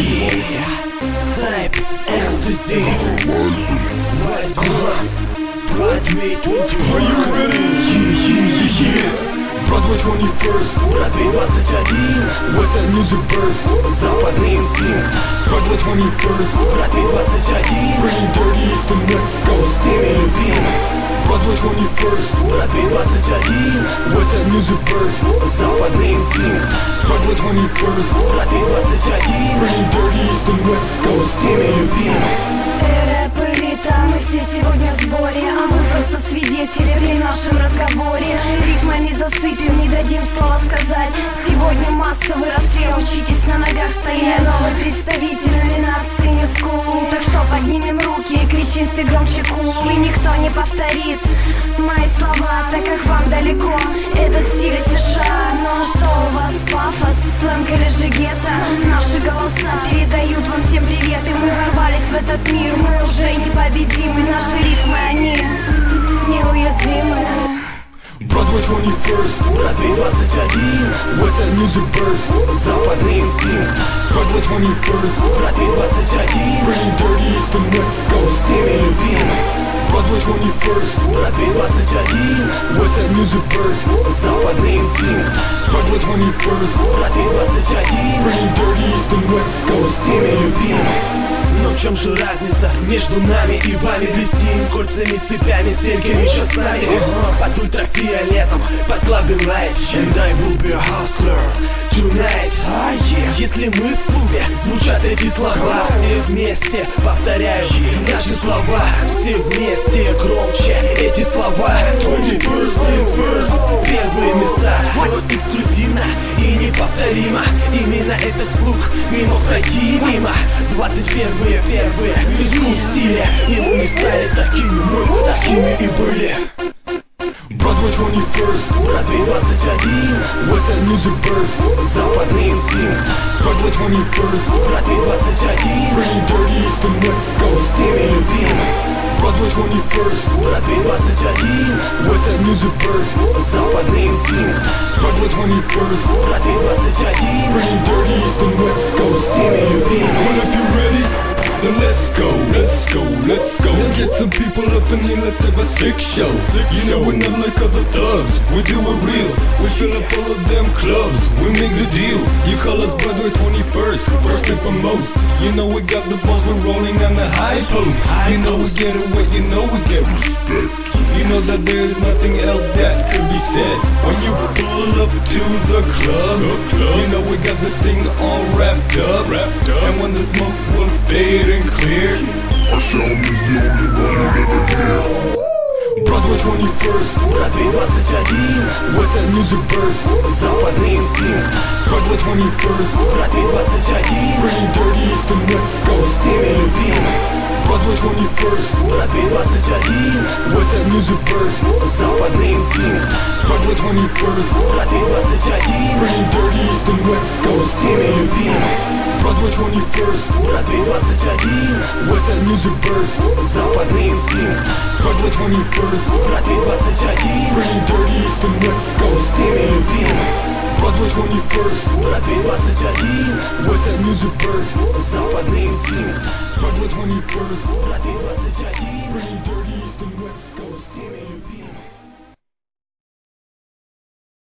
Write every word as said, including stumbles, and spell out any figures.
Сайп, экстази, Broadway twenty. Are you ready? Yeah, yeah, yeah, yeah. Broadway twenty-first, Broadway двадцать один. West Side Music Burst, Западный инстинкт. Broadway twenty-first, Broadway двадцать один. bringing dirty east and west coast. Всеми любим. Broadway twenty-first, Broadway двадцать один. West Side Music Burst, Западный инстинкт. Broadway twenty-first, Broadway двадцать один. bringing dirty east and west coast. Всеми любим. Рэп, элита, мы все сегодня в сборе, а мы просто свидетели при нашем разговоре. Ритмами засыпем, не дадим слова сказать. Сегодня массовый расстрел, учитесь на ногах стоять. Новый представитель номинации не скул. Так что поднимем руки и кричим все громче кул. И никто не повторит мои слова, так как вам далеко. Это стиль США, но что у вас пафос, сленг или же гетто? Наши голоса передают вам всем привет, и мы ворвались в этот мир. Мы уже непобедимы, наши ритмы, они неуязвимы. Broadway twenty-first, Broadway двадцать один. West Side Music Burst, Западный инстинкт. Broadway twenty-first, Broadway двадцать один. bringing dirty east and west coast. Всеми любим. Broadway twenty-first, Broadway двадцать один. West Side Music Burst, Западный инстинкт. Broadway twenty-first, Broadway двадцать один. bringing dirty east and west coast. Всеми любим. Но в чем же разница между нами и вами? Блестим кольцами, цепями, серьгами, часами. Под ультрафиолетом, под Clubbing Light. And I will be a hustler tonight. Ah, yeah. Если мы в клубе, звучат эти слова. Все вместе, повторяю наши слова. Все вместе, громче эти слова. twenty-first is first. Первые места, эксклюзивно и неповторимо. Именно этот звук не мог пройти мимо. Двадцать первые, первые, искусство стиля. И мы не стали такими, мы такими и были. Broadway twenty-first, Broadway двадцать один. West Side Music Burst, Западный инстинкт. Broadway twenty-first, Broadway двадцать один. bringing dirty east and west coast. Всеми любим. Broadway twenty-first, Broadway двадцать один. West Side Music Burst, Западный инстинкт. Broadway twenty-first, Broadway двадцать один. bringing dirty east and west coast. Всеми любим. Well, if you're ready, then let's go, let's go, let's go. Let's get some people up in here, let's have a sick show. You know we're not like other thugs, we do it real. We fill up all of them clubs, we make the deal. You call us Broadway twenty-first, first and foremost. You know we got the balls, we're rolling on the high post. You know we get away, you know we get respect. You know that there's nothing else that could be said. When you pull up to the club, you know we got this thing all wrapped up. And when the smoke will fade and clear, our sound is the only one you'll ever hear. Broadway twenty-first, Broadway двадцать один. West Side Music Burst, Западный инстинкт. Broadway twenty-first, Broadway двадцать один. bringing dirty east and west coast. Всеми любим. Broadway twenty-first, Broadway двадцать один. West Side Music Burst, Западный инстинкт. Broadway twenty-first, Broadway двадцать один. bringing dirty east and west coast. Всеми любим. Broadway twenty-first, Broadway двадцать один. West Side Music Burst, Западный инстинкт. Broadway twenty-first, Broadway двадцать один. bringing dirty east and west coast. Всеми любим. Broadway twenty-first, Broadway двадцать один. West Side Music Burst, Западный инстинкт. Broadway twenty-first, Broadway двадцать один.